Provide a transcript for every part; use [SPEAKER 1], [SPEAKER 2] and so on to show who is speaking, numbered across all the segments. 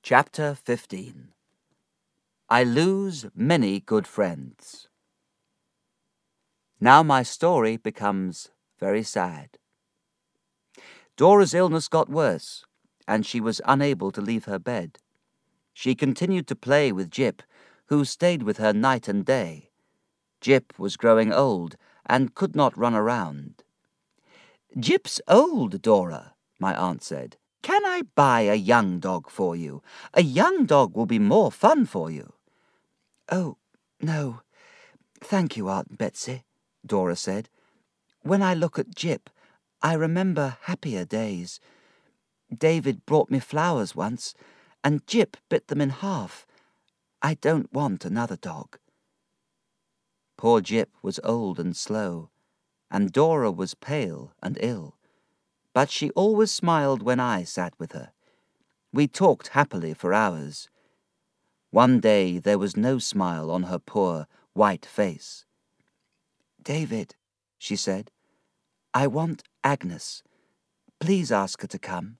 [SPEAKER 1] Chapter 15. I lose many good friends. Now my story becomes very sad. Dora's illness got worse, and she was unable to leave her bed. She continued to play with Jip, who stayed with her night and day. Jip was growing old and could not run around. "Jip's old, Dora," my aunt said. "Can I buy a young dog for you? A young dog will be more fun for you." "Oh, no, thank you, Aunt Betsy," Dora said. "When I look at Jip, I remember happier days. David brought me flowers once, and Jip bit them in half. I don't want another dog." Poor Jip was old and slow, and Dora was pale and ill, but she always smiled when I sat with her. We talked happily for hours. One day there was no smile on her poor, white face. "David," she said, "I want Agnes. Please ask her to come."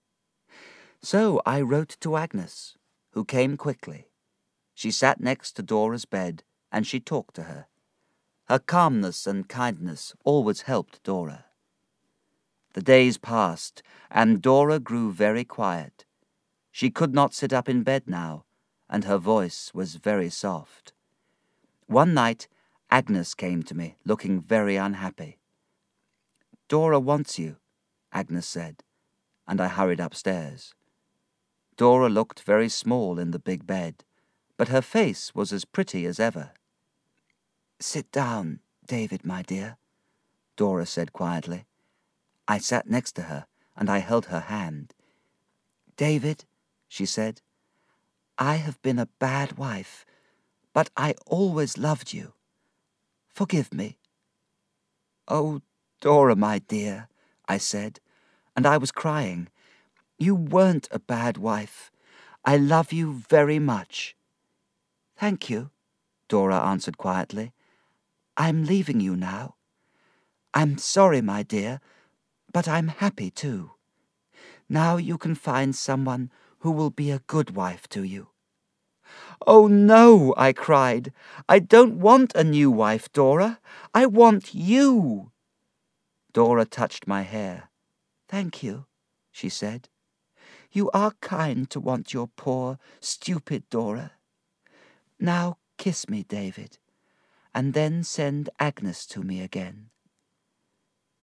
[SPEAKER 1] So I wrote to Agnes, who came quickly. She sat next to Dora's bed, and she talked to her. Her calmness and kindness always helped Dora. The days passed, and Dora grew very quiet. She could not sit up in bed now, and her voice was very soft. One night, Agnes came to me, looking very unhappy. "Dora wants you," Agnes said, and I hurried upstairs. Dora looked very small in the big bed, but her face was as pretty as ever. "Sit down, David, my dear," Dora said quietly. I sat next to her, and I held her hand. "David," she said, "I have been a bad wife, but I always loved you. Forgive me." "Oh, Dora, my dear," I said, and I was crying. "You weren't a bad wife. I love you very much." "Thank you," Dora answered quietly. "I'm leaving you now. I'm sorry, my dear, but I'm happy too. Now you can find someone who will be a good wife to you." "Oh, no," I cried. "I don't want a new wife, Dora. I want you." Dora touched my hair. "Thank you," she said. "You are kind to want your poor, stupid Dora. Now kiss me, David, and then send Agnes to me again."